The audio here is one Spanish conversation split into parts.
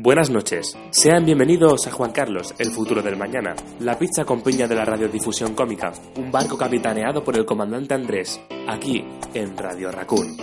Buenas noches, sean bienvenidos a Juan Carlos, el futuro del mañana, la pizza con piña de la radiodifusión cómica, un barco capitaneado por el comandante Andrés, aquí en Radio Raccoon.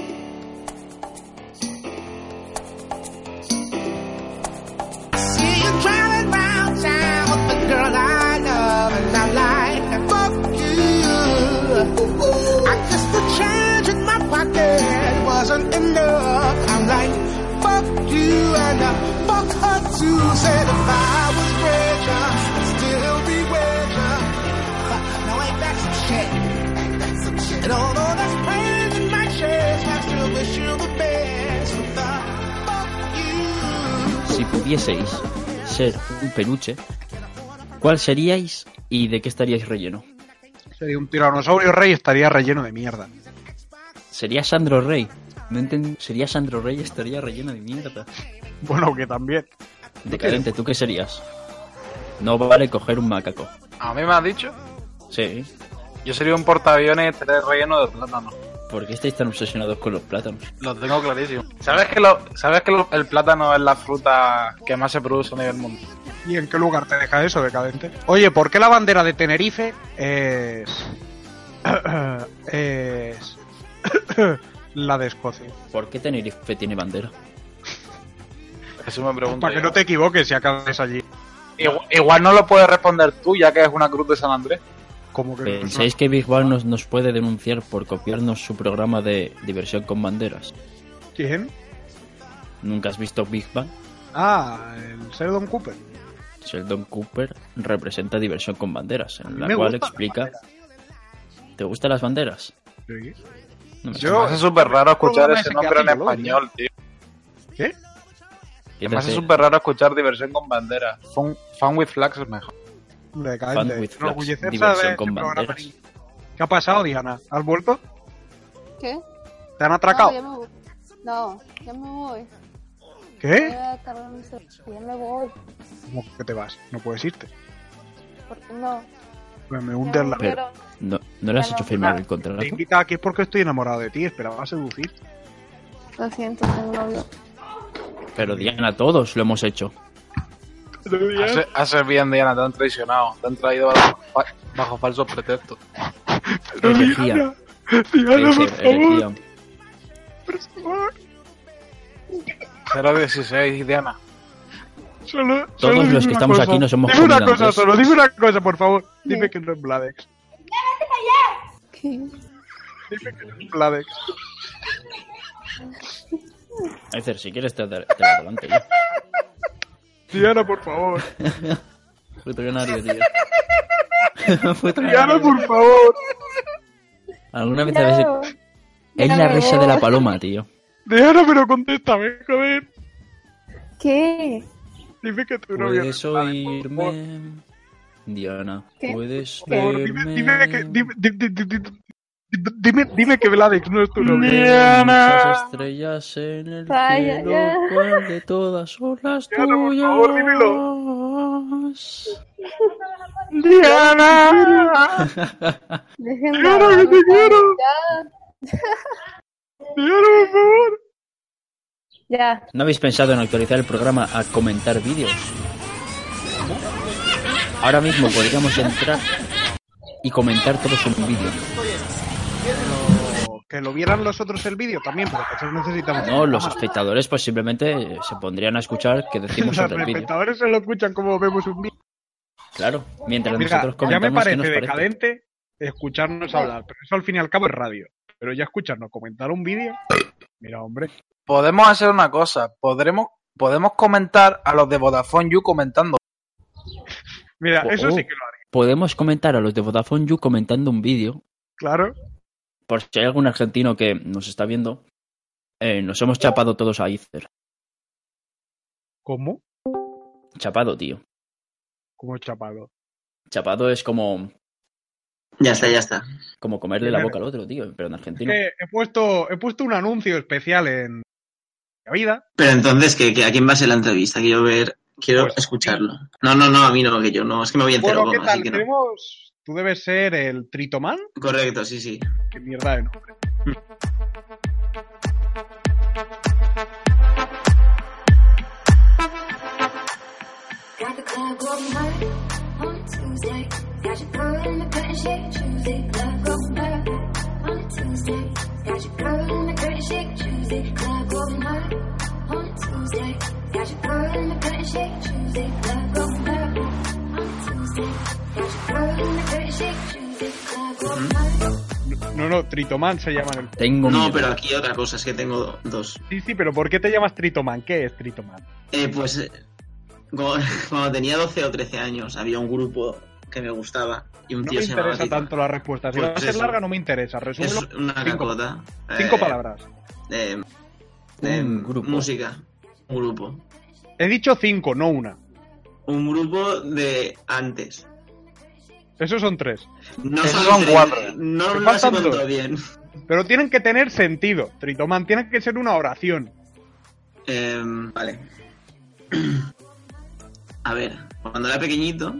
Si pudieseis ser un peluche, ¿cuál seríais y de qué estaríais relleno? Sería un tiranosaurio rey y estaría relleno de mierda. Sería Sandro Rey. No entendí. Sería Sandro Rey y estaría relleno de mierda. Bueno, que también. Decadente, ¿tú qué serías? No vale coger un macaco. ¿A mí me has dicho? Sí. Yo sería un portaaviones y estaría relleno de plátano. ¿Por qué estáis tan obsesionados con los plátanos? Lo tengo clarísimo. ¿Sabes que el plátano es la fruta que más se produce a nivel mundial? ¿Y en qué lugar te deja eso, Decadente? Oye, ¿por qué la bandera de Tenerife es la de Escocia? ¿Por qué Tenerife tiene bandera? Eso me pregunto. Para que no te equivoques si acabas allí. Igual no lo puedes responder tú, ya que es una cruz de San Andrés. ¿Cómo que ¿Pensáis que Big Bang nos puede denunciar por copiarnos su programa de diversión con banderas? ¿Quién? ¿Nunca has visto Big Bang? Ah, el Sheldon Cooper. Sheldon Cooper representa diversión con banderas, en la Me cual gustan explica... las ¿Te gustan las banderas? Sí. No me Me hace súper raro escuchar programa ese ese nombre que en hace español, tío. ¿Qué? Me hace súper raro escuchar diversión con banderas. Fun with flags es mejor. Decadente. Fun with flags, Enorgullecerse diversión de con ese programa. banderas. ¿Qué ha pasado, Diana? ¿Has vuelto? ¿Qué? ¿Te han atracado? No, ya me voy. ¿Qué? Voy a cargar mi celular. Ya me voy. ¿Cómo que te vas? No puedes irte. ¿Por qué no? Me hundes la... Pero, ¿no le has hecho firmar el contrato? Te invita aquí es porque estoy enamorado de ti. Esperaba seducir. Lo siento, tengo novio. Pero Diana, todos lo hemos hecho. Haces bien, Diana, te han traicionado. Te han traído bajo falsos pretextos. Herejía. Diana, por Herejía. favor. Por favor. 016, Diana. Todos los que estamos aquí nos hemos Dime una comido cosa antes. solo, dime una cosa, por favor. Dime que no es Bladex. ¿Qué? Dime que no es Bladex. Aether, si quieres te la adelante yo. Diana, por favor. Puto canario, tío. Puto Diana, canario. por favor. ¿Alguna vez habéis... Es la risa de la paloma, tío. Diana, pero contéstame, joder. ¿Qué? Dime que tu novio ¿Puedes no es Bladex, por favor. oírme? Diana, ¿Qué? ¿puedes Por favor, verme? dime que Bladex no es tu novio. Veo muchas estrellas en el Vaya, cielo, ya. ¿cuál de todas son las Diana, por tuyas? favor, Diana. Dejen de Diana, que hablar, te quiero. Ya. Diana, por favor. Ya. ¿No habéis pensado en actualizar el programa a comentar vídeos? Ahora mismo podríamos entrar y comentar todos un vídeo. Que lo vieran los otros el vídeo también, pero que eso necesitamos. No, los espectadores pues simplemente se pondrían a escuchar qué decimos Los sobre el vídeo. espectadores se lo escuchan como vemos un vídeo. Claro, mientras Mira, nosotros ya me comentamos qué parece nos parece. decadente escucharnos hablar, pero eso al fin y al cabo es radio. Pero ya escucharnos comentar un vídeo, mira, hombre. Podemos hacer una cosa. Podemos comentar a los de Vodafone You comentando. Mira, Oh, eso oh. sí que lo haría. Podemos comentar a los de Vodafone You comentando un vídeo. Claro. Por si hay algún argentino que nos está viendo, nos hemos chapado todos a Aether. ¿Cómo? Chapado, tío. Como chapado. Chapado es como Ya está. como comerle la boca al otro, tío, pero en Es argentino. que he puesto un anuncio especial en la vida. Pero entonces, ¿que a quién va a ser la entrevista? Quiero Pues, escucharlo. No, a mí no, que yo no. Es que me voy a enterar Bueno, ¿qué goma, tal? así que no. Tenemos... Tú debes ser el Tritoman. Correcto, sí. Qué mierda de nombre. No, Tritoman se llama en el... Tengo miedo. No, pero aquí otra cosa, es que tengo dos. Sí, pero ¿por qué te llamas Tritoman? ¿Qué es Tritoman? Cuando tenía 12 o 13 años había un grupo que me gustaba y un No tío me se llamaba interesa Tito. tanto la respuesta. Si Pues va a ser eso. larga no me interesa. Resúmelo. Es una cacota. 5 palabras. Un grupo. Música. Un grupo. He dicho 5, no una. Un grupo de antes. Esos son 3. No Esos son son tres, 4. No Te lo has faltan contado dos. bien. Pero tienen que tener sentido, Tritoman. Tiene que ser una oración. Vale. A ver, cuando era pequeñito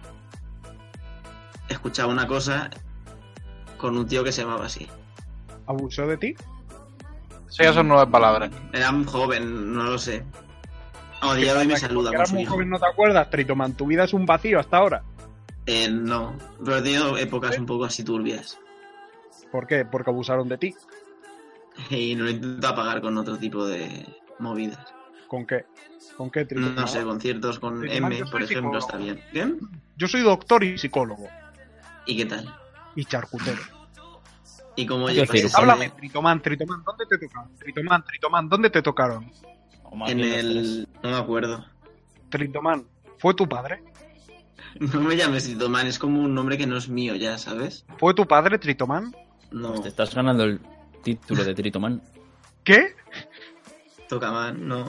escuchaba una cosa con un tío que se llamaba así. ¿Abusó de ti? Sí, son 9 palabras. Era un joven, no lo sé. A día de hoy me saluda Porque con eras su muy hijo. joven, ¿no te acuerdas, Tritoman? Tu vida es un vacío hasta ahora. No, pero he tenido épocas un poco así turbias. ¿Por qué? Porque abusaron de ti. Y lo intento apagar con otro tipo de movidas. ¿Con qué? ¿Con qué, Tritoman? No sé, conciertos con Tritoman, M, yo soy por ejemplo, psicólogo. está bien. ¿Bien? Yo soy doctor y psicólogo. ¿Y qué tal? Y charcutero. ¿Y cómo ¿Qué llevas decir? eso? Háblame, Tritoman, ¿dónde te tocaron? Tritoman, ¿dónde te tocaron? O más En bien los el... No me acuerdo. Tritoman, ¿fue tu padre? No me llames Tritoman, es como un nombre que no es mío ya, ¿sabes? ¿Fue tu padre, Tritoman? No, tres. Te estás ganando el título de Tritoman. ¿Qué? Tocaman, no.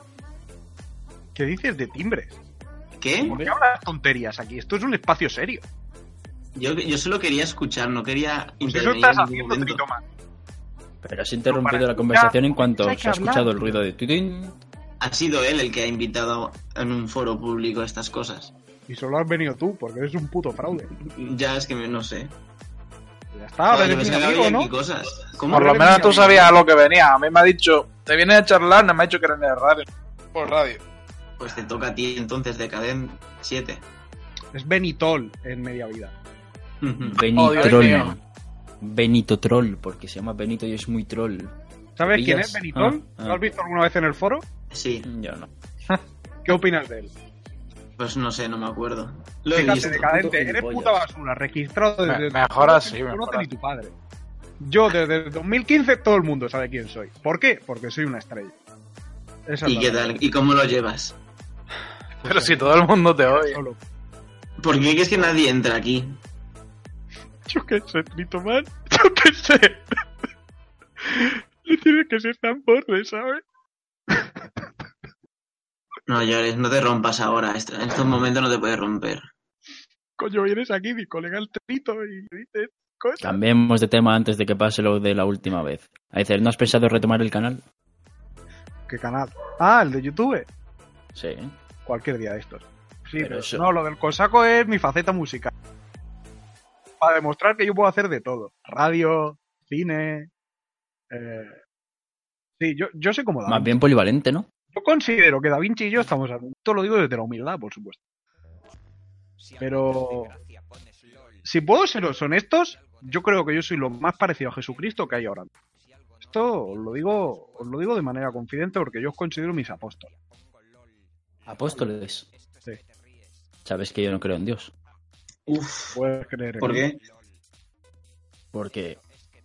¿Qué dices de timbres? ¿Qué? ¿Por qué hablas tonterías aquí? Esto es un espacio serio. Yo solo quería escuchar, no quería Pues eso intervenir estás en ningún haciendo, momento. Tritoman. Pero has interrumpido para la conversación en escuchar, cuanto hay se que ha hablar. escuchado el ruido de tutín. Ha sido él el que ha invitado en un foro público estas cosas. Y solo has venido tú, porque eres un puto fraude. Ya es que no sé. Ya está, Joder, eres que mi pensaba que amigo, había ¿no? aquí cosas. ¿Cómo? Por lo eres menos mi tú amigo. sabías a lo que venía. A mí me ha dicho, te vienes a charlar, no me ha dicho que eres de radio. Por radio. Pues te toca a ti entonces, Decadent 7. Es Benitol en media vida. Benito Dios Troll. mío. Benito Troll, porque se llama Benito y es muy troll. ¿Sabes quién ¿Pillas? es Benitol? Ah, ¿Lo has visto alguna vez en el foro? Sí, Yo no. ¿Qué opinas de él? pues no sé, no me acuerdo. Lo he Fíjate, visto. decadente, puto eres gilipollas. puta basura, registrado desde... Mejor así, No mejor conoce ni así. tu padre. Yo desde el 2015 todo el mundo sabe quién soy. ¿Por qué? Porque soy una estrella. Esa es ¿Y la qué verdad. tal? ¿Y cómo lo llevas? Pero si todo el mundo te oye. Solo. ¿Por qué es que nadie entra aquí? Yo qué sé, Tritoman. Yo qué sé. No tienes que ser tan borde, ¿sabes? No llores, no te rompas ahora. En estos momentos no te puedes romper. Coño, vienes aquí, mi colega el trito, y dices cosas. Cambiemos de tema antes de que pase lo de la última vez. A decir, ¿no has pensado retomar el canal? ¿Qué canal? Ah, el de YouTube. Sí. Cualquier día de estos. Sí, Pero pero eso- no, lo del cosaco es mi faceta musical. Para demostrar que yo puedo hacer de todo. Radio, cine... Sí, yo soy como Da Más Vinci. bien polivalente, ¿no? Yo considero que Da Vinci y yo estamos... Esto lo digo desde la humildad, por supuesto. Pero... Si puedo seros honestos, yo creo que yo soy lo más parecido a Jesucristo que hay ahora. Esto os lo digo de manera confidente porque yo os considero mis apóstoles. Apóstoles. Sí. Sabes que yo no creo en Dios. Uf, Puedes creer en ¿por mí. qué? Porque...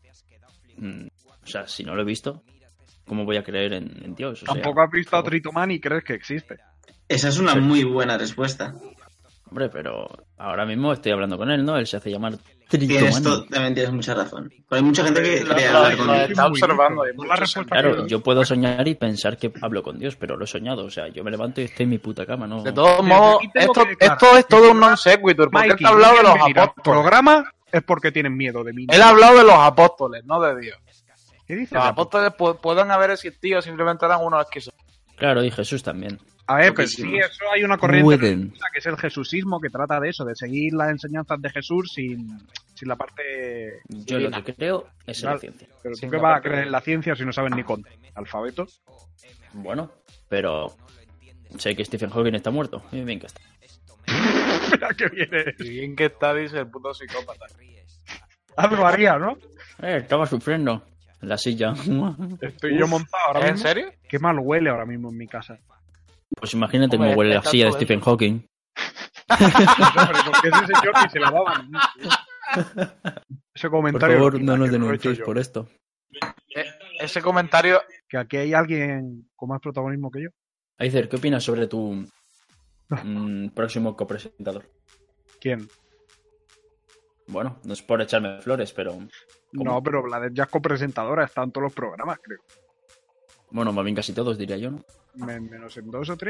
o sea, si no lo he visto, ¿cómo voy a creer en Dios? O sea, Tampoco has visto a Tritoman y crees que existe. Esa es una Sí. muy buena respuesta. Hombre, pero ahora mismo estoy hablando con él, ¿no? Él se hace llamar Tienes Tritomani. también tienes mucha razón. Pero hay mucha gente que Lo- cree lo- hablar lo con de- él. está observando y Por mucho la respuesta Claro, que- yo puedo soñar y pensar que hablo con Dios, pero lo he soñado. O sea, yo me levanto y estoy en mi puta cama, ¿no? De todos Desde modos, aquí tengo esto, que declarar. esto es todo un non sequitur, porque él Mikey, ha hablado de no los quieren venir al apóstoles. programa es porque tienen miedo de mí. Él ha hablado de los apóstoles, no de Dios. ¿Qué dices? Los apóstoles pueden haber existido, simplemente eran unos esquizofrénicos. Claro, y Jesús también. A ver, Lo que pero sí, hicimos. eso hay una corriente Pueden. religiosa que es el jesusismo, que trata de eso, de seguir las enseñanzas de Jesús sin la parte... Yo lo que creo es en la Vale. ciencia. Pero tú Sin qué la vas a parte creer de- en la ciencia si no sabes ni con alfabeto. Bueno, pero sé que Stephen Hawking está muerto. Y bien que está. Espera que viene. Y bien que está, dice el puto psicópata. Algo haría, ¿no? Estaba sufriendo en la silla. Estoy yo montado ahora mismo. ¿En serio? Qué mal huele ahora mismo en mi casa. Pues imagínate Hombre, cómo huele la está silla de todo Stephen eso. Hawking. Hombre, porque ese señor ni se lavaba ni nada. Ese Por comentario. favor, no nos que lo he hecho denunciéis yo. por esto. Ese comentario... Que aquí hay alguien con más protagonismo que yo. Aizer, ¿qué opinas sobre tu próximo copresentador? ¿Quién? Bueno, no es por echarme flores, pero... ¿cómo? No, pero Vlad ya es copresentadora, está en todos los programas, creo. Bueno, más bien casi todos, diría yo, ¿no? Menos en 2 o 3.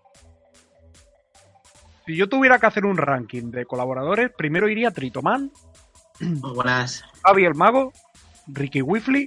Si yo tuviera que hacer un ranking de colaboradores, primero iría Tritoman, Muy buenas. Javi el Mago, Ricky Wifley,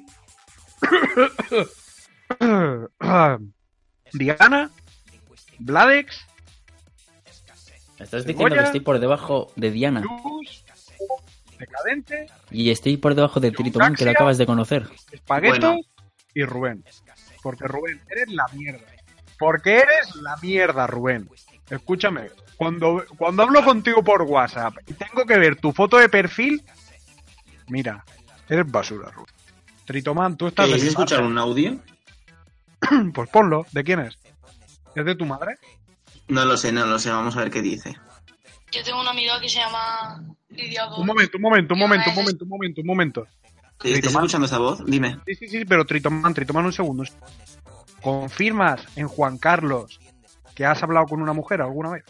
Diana, Vladex, Estás Cebolla. diciendo que estoy por debajo de Diana Luz, Decadente, y estoy por debajo de Tritoman, que lo Gaxia. acabas de conocer. Espagueto Bueno. y Rubén. Porque Rubén, eres la mierda. Porque eres la mierda, Rubén. Escúchame, cuando hablo contigo por WhatsApp y tengo que ver tu foto de perfil, mira, eres basura, Rubén. Tritoman, tú estás... ¿Queréis de mi escuchar parte. un audio? Pues ponlo. ¿De quién es? ¿Es de tu madre? No lo sé, vamos a ver qué dice. Yo tengo una amiga que se llama Lidia Gómez. Un momento. ¿Estás Tritoman. escuchando esa voz? Dime. Sí, pero Tritoman, un segundo. ¿Confirmas en Juan Carlos que has hablado con una mujer alguna vez?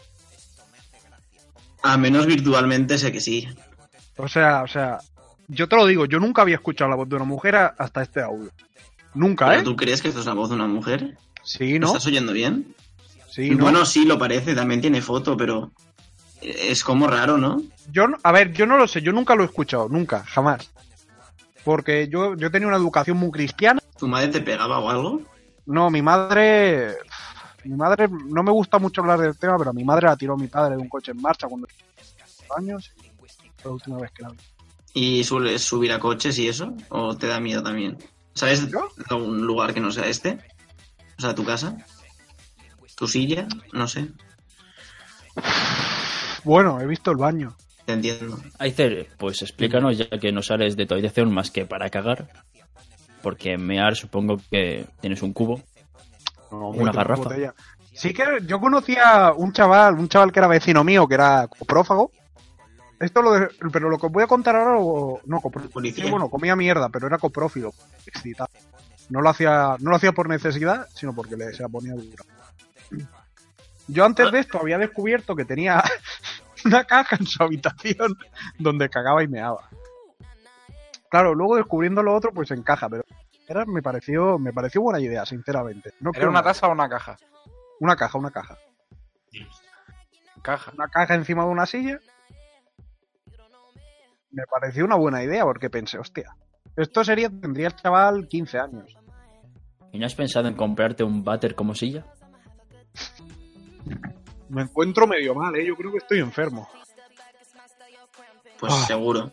A menos virtualmente sé que sí. O sea, yo te lo digo, yo nunca había escuchado la voz de una mujer hasta este audio. Nunca, ¿Pero ¿eh? tú crees que esto es la voz de una mujer? Sí, ¿Lo ¿no? estás oyendo bien? Sí, ¿no? Bueno, sí, lo parece, también tiene foto, pero es como raro, ¿no? Yo no lo sé, yo nunca lo he escuchado, nunca, jamás. Porque yo tenía una educación muy cristiana. ¿Tu madre te pegaba o algo? No, mi madre, no me gusta mucho hablar del tema, pero a mi madre la tiró mi padre de un coche en marcha cuando tenía años. Fue la última vez que la vi. ¿Y sueles subir a coches y eso? ¿O te da miedo también? ¿Sabes ¿Yo? algún lugar que no sea este? O sea, tu casa. ¿Tu silla? No sé. Bueno, he visto el baño. Te entiendo. Aizer, pues explícanos, ya que no sales de tu habitación más que para cagar. Porque mear supongo que tienes un cubo. No, Una garrafa. botella. Sí que yo conocía un chaval que era vecino mío, que era coprófago. Pero lo que os voy a contar ahora, no, Policía. sí, bueno, comía mierda, pero era coprófilo. Excitado. No lo hacía por necesidad, sino porque se la ponía dura. Yo antes de esto había descubierto que tenía una caja en su habitación donde cagaba y meaba. Claro, luego descubriendo lo otro, pues encaja, pero me pareció buena idea, sinceramente. No ¿Era creo una nada. taza o una caja? Una caja. Caja. Una caja encima de una silla. Me pareció una buena idea porque pensé, hostia, tendría el chaval 15 años. ¿Y no has pensado en comprarte un váter como silla? Me encuentro medio mal, yo creo que estoy enfermo. Pues seguro.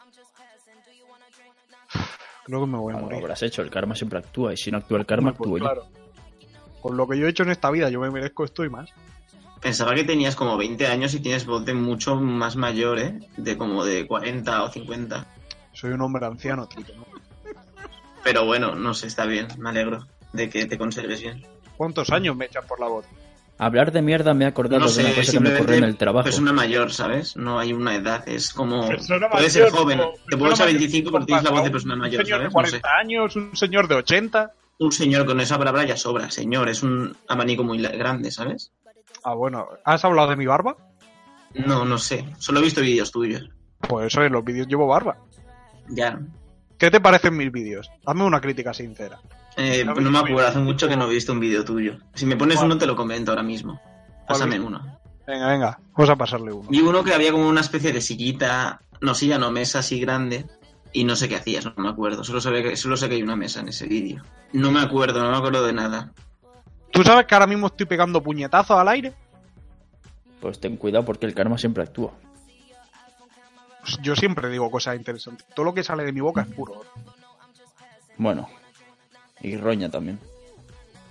Creo que me voy a Algo morir. habrás hecho, el karma siempre actúa, y si no actúa el karma, Pues actúo yo. claro. Con lo que yo he hecho en esta vida, yo me merezco esto y más. Pensaba que tenías como 20 años y tienes voz de mucho más mayor, ¿eh? De como de 40 o 50. Soy un hombre anciano, Trito, ¿no? Pero bueno, no sé, está bien. Me alegro de que te conserves bien. ¿Cuántos años me echan por la voz? Hablar de mierda me ha acordado No de una sé, cosa que me ocurrió en el trabajo. persona mayor, ¿sabes? No hay una edad, es como... Persona Puedes mayor, ser joven, como te persona puedes a mayor, 25 porque tienes la voz de un persona mayor, señor de ¿sabes? No sé. 40 años, un señor de 80. Un señor con esa palabra ya sobra, señor, es un abanico muy grande, ¿sabes? Ah, bueno, ¿has hablado de mi barba? No sé, solo he visto vídeos tuyos. Pues eso, en los vídeos llevo barba. Ya. ¿Qué te parecen mis vídeos? Hazme una crítica sincera. No me acuerdo, hace mucho que no he visto un vídeo tuyo. Si me pones ¿Cuál? uno te lo comento ahora mismo. Pásame uno. Venga, vamos a pasarle uno. Vi uno que había como una especie de sillita, no silla, no, mesa así grande. Y no sé qué hacías, no me acuerdo. Solo sé que hay una mesa en ese vídeo. No me acuerdo de nada. ¿Tú sabes que ahora mismo estoy pegando puñetazos al aire? Pues ten cuidado porque el karma siempre actúa. Pues yo siempre digo cosas interesantes. Todo lo que sale de mi boca es puro oro. Bueno, y roña también.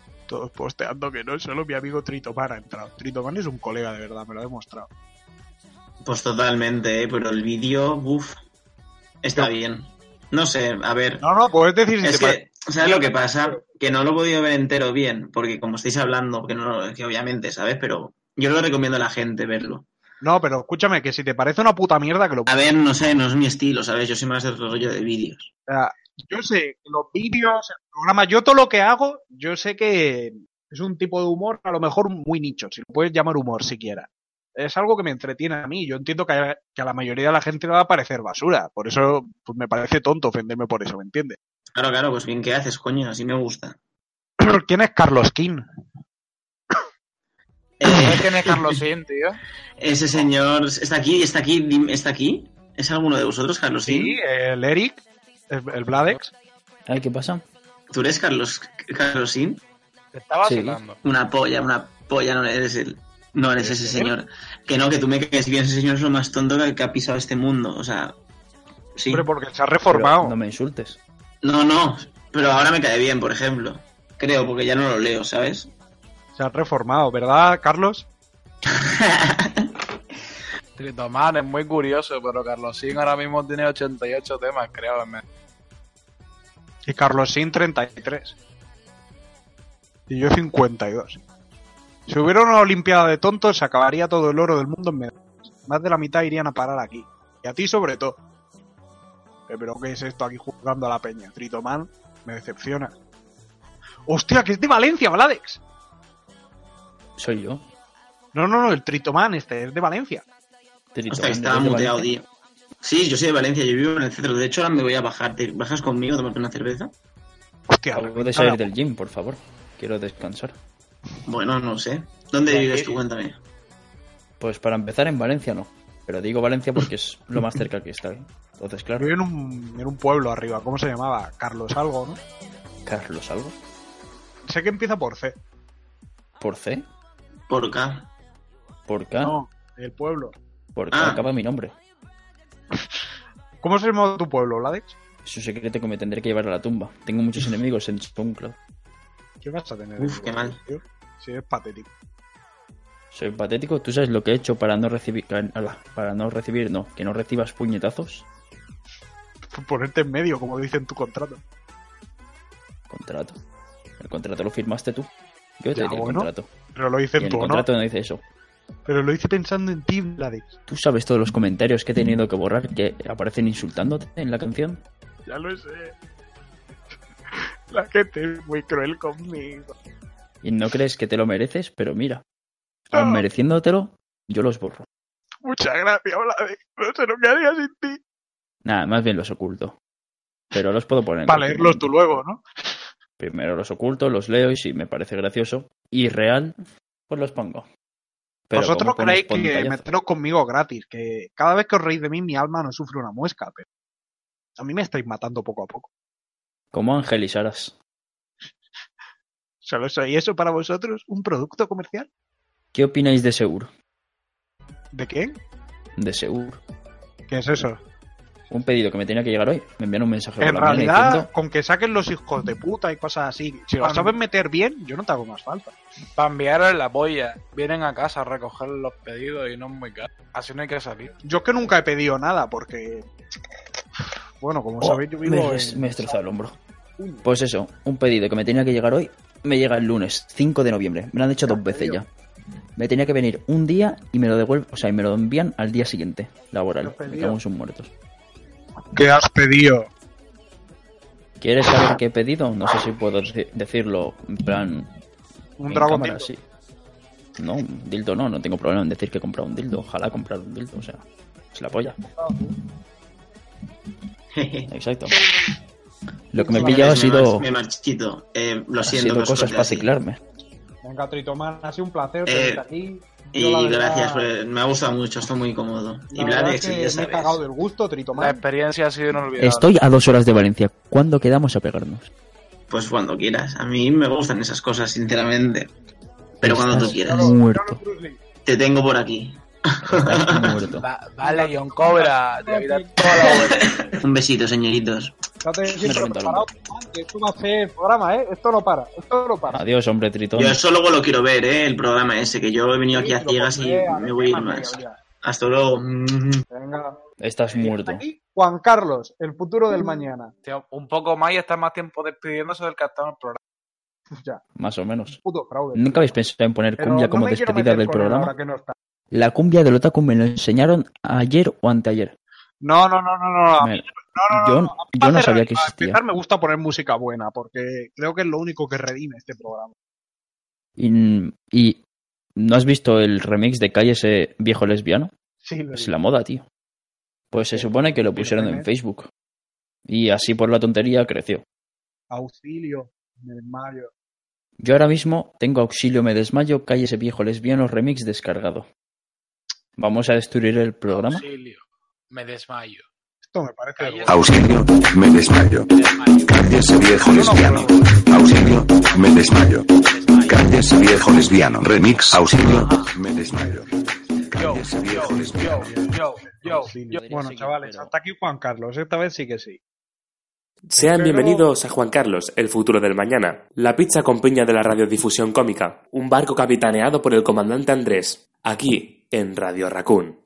Todos posteando que no, solo mi amigo Tritoman ha entrado. Tritoman es un colega de verdad, me lo ha demostrado. Pues totalmente, pero el vídeo, está bien. No sé, a ver. No, puedes decir si Es te parece. que, ¿sabes lo que pasa? Que no lo he podido ver entero bien, porque como estáis hablando, que obviamente, ¿sabes? Pero yo lo recomiendo a la gente verlo. No, pero escúchame, que si te parece una puta mierda que lo... A ver, no sé, no es mi estilo, ¿sabes? Yo soy más del rollo de vídeos. O sea, yo sé que los vídeos, el programa, yo todo lo que hago, yo sé que es un tipo de humor a lo mejor muy nicho, si lo puedes llamar humor siquiera. Es algo que me entretiene a mí. Yo entiendo que a la mayoría de la gente le va a parecer basura. Por eso pues me parece tonto ofenderme por eso, ¿me entiendes? Claro, pues bien, ¿qué haces, coño? Así me gusta. ¿Quién es Carlos King? ¿Sabes quién es Carlosín, tío? Ese señor está aquí. ¿Es alguno de vosotros, Carlos? Sí, el Eric, el Bladex. Ay, ¿qué pasa? ¿Tú eres Carlosín? Te está vacilando. Una polla, no eres él. No eres ese señor. Que no, que tú me caes bien, ese señor es lo más tonto que ha pisado este mundo. O sea, sí. Hombre, porque se ha reformado. Pero no me insultes. No, pero ahora me cae bien, por ejemplo. Creo, porque ya no lo leo, ¿sabes? Se ha reformado, ¿verdad, Carlos? Tritoman es muy curioso, pero Carlosín ahora mismo tiene 88 temas, creo. Y Carlos Sin 33. Y yo 52. Si hubiera una olimpiada de tontos, se acabaría todo el oro del mundo en medallas. Más de la mitad irían a parar aquí. Y a ti sobre todo. Pero ¿qué es esto aquí jugando a la peña? Tritoman, me decepciona. ¡Hostia, que es de Valencia, Vladex! Soy yo. No, el Tritoman este es de Valencia. Hostia, estaba muteado, tío. Sí, yo soy de Valencia, yo vivo en el centro. De hecho, ahora me voy a bajar. ¿Te bajas conmigo a tomarte una cerveza? Hostia, Acabo de salir del gym, por favor. Quiero descansar. Bueno, no sé. ¿Dónde vives tú? Cuéntame. Pues para empezar en Valencia no. Pero digo Valencia porque es lo más cerca que está. Entonces, claro. Vivo en un pueblo arriba. ¿Cómo se llamaba? Carlos algo, ¿no? ¿Carlos algo? Sé que empieza por C. ¿Por C? Por K. ¿Por K? No, el pueblo. Por K acaba mi nombre. ¿Cómo se llama tu pueblo, Vladex? Es un secreto que me tendré que llevar a la tumba. Tengo muchos enemigos en SoundCloud. ¿Qué vas a tener? Uf, qué mal. Tío? Sí, es patético. ¿Soy patético? ¿Tú sabes lo que he hecho para no recibir... No, que no recibas puñetazos? Ponerte en medio, como dice en tu contrato. ¿Contrato? El contrato lo firmaste tú. Yo te Ya, di el bueno, contrato. Pero lo Y hice en en el tu honor. contrato no dice eso. Pero lo hice pensando en ti, Vladex. ¿Tú sabes todos los comentarios que he tenido que borrar que aparecen insultándote en la canción? Ya lo sé. La gente es muy cruel conmigo. Y no crees que te lo mereces, pero mira, aun mereciéndotelo, yo los borro. Muchas gracias, Vladex. No sé lo que haría sin ti. Nada, más bien los oculto. Pero los puedo poner en Para cualquier leerlos tú momento. luego, ¿no? Primero los oculto, los leo y si me parece gracioso y real, pues los pongo. Pero Vosotros ¿cómo pones creéis que pantallazo? meteros conmigo gratis, que cada vez que os reís de mí mi alma no sufre una muesca, pero a mí me estáis matando poco a poco. Como Ángel y Saras. ¿Solo soy eso para vosotros? ¿Un producto comercial? ¿Qué opináis de Seur? ¿De qué? De Seur. ¿Qué es eso? Un pedido que me tenía que llegar hoy. Me envían un mensaje por En la mañana realidad, diciendo... con que saquen los hijos de puta y cosas así, si lo sabes meter bien, yo no te hago más falta. Para enviarles la polla. Vienen a casa a recoger los pedidos y no es muy caro. Así no hay que salir. Yo es que nunca he pedido nada porque... Bueno, como sabéis, yo vivo me he destrozado el hombro. Pues eso, un pedido que me tenía que llegar hoy, me llega el lunes 5 de noviembre. Me lo han hecho 2 veces ya. Me tenía que venir un día y me lo devuelven, o sea, y me lo envían al día siguiente, laboral. Me cago en sus muertos. ¿Qué has pedido? ¿Quieres saber qué he pedido? No sé si puedo decirlo en plan... Un en dragón cámara, dildo. sí. No, un dildo no tengo problema en decir que he comprado un dildo. Ojalá comprar un dildo, o sea, es la polla. Exacto. Lo que me he pillado ha sido... Me marchito. Lo Ha siento. sido que os cosas corte para así. ciclarme. Venga, Tritoman, ha sido un placer tenerte aquí. Y Yo, la verdad, gracias, pues, me ha gustado mucho, estoy muy cómodo. Y la verdad Vladex, es que ya me he sabes. cagado del gusto, La Tritoman. experiencia ha sido inolvidable. Estoy a 2 horas de Valencia. ¿Cuándo quedamos a pegarnos? Pues cuando quieras. A mí me gustan esas cosas, sinceramente. Pero cuando tú Estás quieras. muerto. Te tengo por aquí. Estás muerto. Vale, John Cobra. Te voy a dar toda la vuelta. Un besito, señoritos. Estate siempre reventó el preparado, que esto va a ser programa, ¿eh? Esto no para, esto no para. Adiós, hombre tritón. Yo solo lo quiero ver, el programa ese, que yo he venido aquí a Sí, lo ciegas y pondré, a ver me qué voy a ir más más. hay, oye. Hasta luego. Venga. Estás muerto. Aquí, Juan Carlos, el futuro del mañana. Tío, un poco más y está más tiempo despidiéndose del que ha estado en el programa. Ya, Más o menos. puto fraude. ¿Nunca habéis pensado en poner Pero cumbia no como me quiero despedida meter del con él programa? ahora que no está. La cumbia del otaku me lo enseñaron ayer o anteayer. No. A mí- Me- no. Yo A mí no para sabía que para existía. empezar, me gusta poner música buena porque creo que es lo único que redime este programa. Y ¿no has visto el remix de Calle ese viejo lesbiano? Sí, lo Es digo. la moda, tío. Pues se supone que lo pusieron en remix. Facebook. Y así por la tontería creció. Auxilio, me desmayo. Yo ahora mismo tengo Auxilio me desmayo, Calle ese viejo lesbiano remix descargado. ¿Vamos a destruir el programa? Auxilio. Me desmayo. Esto me parece... Cállate. Auxilio, me desmayo. Cállese viejo Yo no lesbiano. puedo. Auxilio, me desmayo. Cállese viejo lesbiano. Remix. Auxilio, me desmayo. Cállese viejo lesbiano. Auxilio. Bueno, chavales, hasta aquí Juan Carlos. Esta vez sí que sí. Sean Pero- bienvenidos a Juan Carlos, el futuro del mañana, la pizza con piña de la radiodifusión cómica, un barco capitaneado por el comandante Andrés, aquí en Radio Raccoon.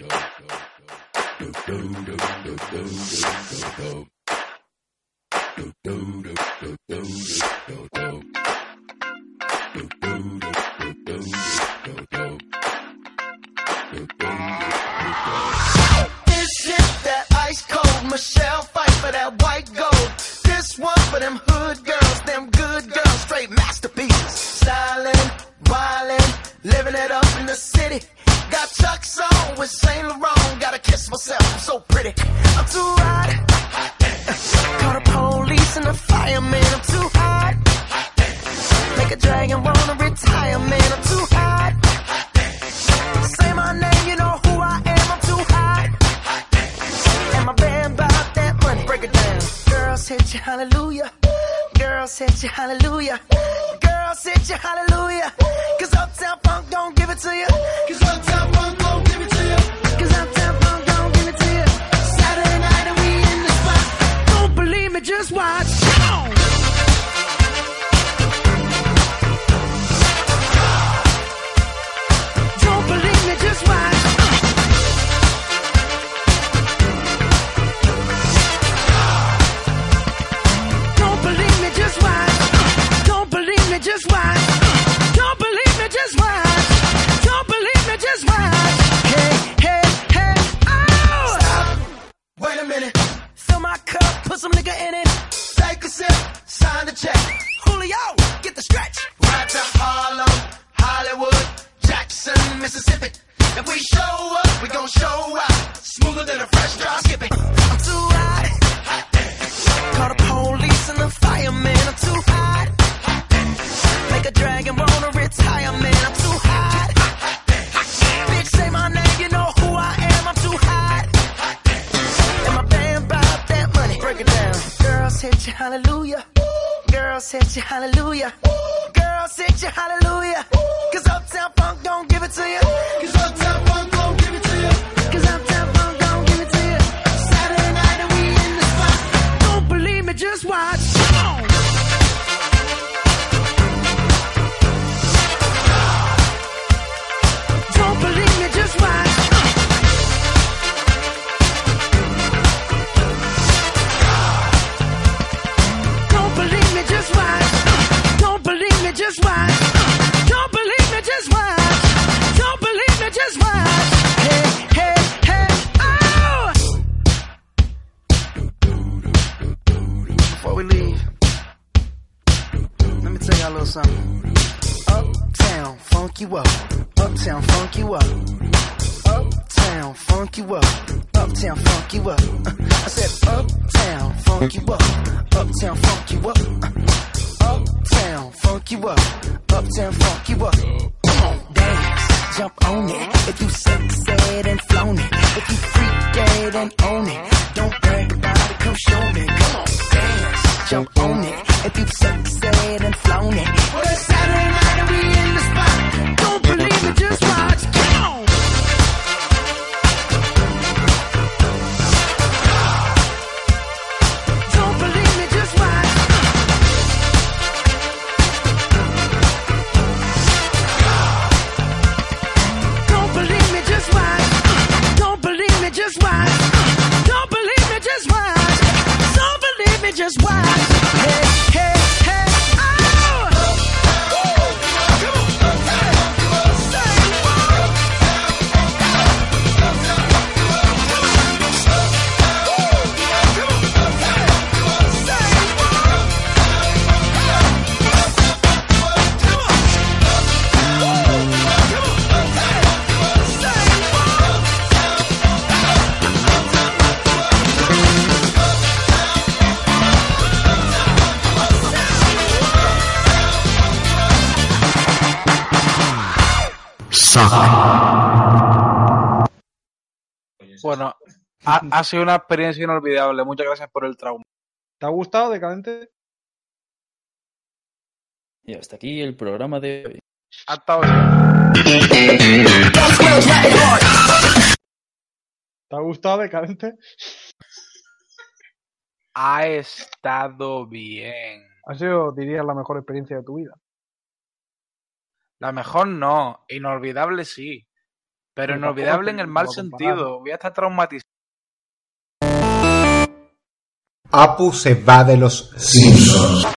This shit that ice cold Michelle fight for that white gold. This one for them hood girls, them good girls, straight masterpieces. Stylin', wildin', living it up in the city. Got Chuck's on with Saint Laurent. Gotta kiss myself, I'm so pretty. I'm too hot. Call the police and the fireman. I'm too hot. Make a dragon wanna retire, man. I'm too hot. Say my name, you know who I am. I'm too hot. And my band bought that money. Break it down. Girls hit you, hallelujah. Girls hit you, hallelujah. Girls hit you, hallelujah. Cause Uptown Funk don't give it to you. Cause Uptown Funk don't give it to you. Cause Uptown Funk don't give it to you. Saturday night and we in the spot. Don't believe me, just watch. Don't believe me, just watch. Don't believe me, just watch. Don't believe me, just watch. Don't believe me, just watch. Don't believe me, just watch. Hey, hey, hey, oh! Stop. Wait a minute. Fill my cup, put some nigga in it. Take a sip, sign the check. Julio, get the stretch. Right to Harlem, Hollywood, Jackson, Mississippi. If we show up, we gon' show out. Smoother than a fresh drop skipping. I'm too hot. Call the police and the fireman. I'm too hot. Make a dragon wanna retire, man. I'm too hot. Bitch, say my name, you know who I am. I'm too hot. And my band bought that money. Break it down. Girls hit you, hallelujah. Girls hit you, hallelujah. Girls hit you, hallelujah. Cause Uptown Funk don't give it to you. Cause Uptown Funk don't give it to you. Cause Uptown Funk don't give it to you. Saturday night and we in the spot. Don't believe me, just watch. Don't believe me, just watch. Don't believe me, just watch. Don't believe me, just watch. Don't believe me, just watch. Don't believe me, just watch. Hey, hey, hey, oh! Before we leave, let me tell y'all a little something. Uptown, funk you up. Uptown, funk you up. Uptown, funk you up. Uptown, funk you up. I said uptown, funk you up. Uptown, funk you up. Uptown, funk you up. Uptown, funk you up. Come on, dance, jump on it. If you sexed and flown it. If you freaked and own it. Don't brag about it, come show me. Come on, dance, jump on it. If you sexed and flown it. Well, it's Saturday night and we in the spot. Don't believe it, just watch. Come on. Don't believe me, just watch. Don't believe me, just watch. just watch. Hey, hey, hey, oh! Bueno, ha sido una experiencia inolvidable. Muchas gracias por el trauma. ¿Te ha gustado, Decadente? Y hasta aquí el programa de hoy. Ha estado bien. ¿Te ha gustado, Decadente? Ha estado bien. Ha sido, dirías, la mejor experiencia de tu vida. La mejor no, inolvidable sí. Pero Pero inolvidable en el mal tampoco comparar. sentido. Voy a estar traumatizado. Apu se va de los Simpsons.